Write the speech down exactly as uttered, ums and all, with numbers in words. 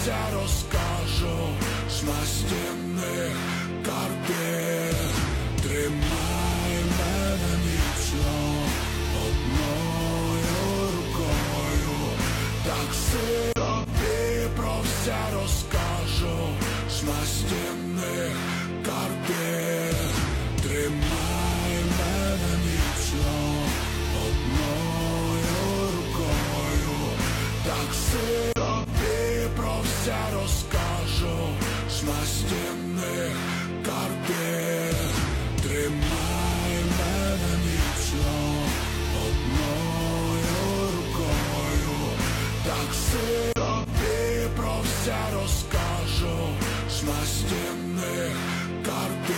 все розкажу з настінних картин. Тримай мене міцно одною рукою, так собі про все розкажу з настінних картин. Тримай мене міцно одною рукою, так собі про все розкажу з настінних картин. Тримай мене міцно одною рукою, так собі про все розкажу з настінних картин.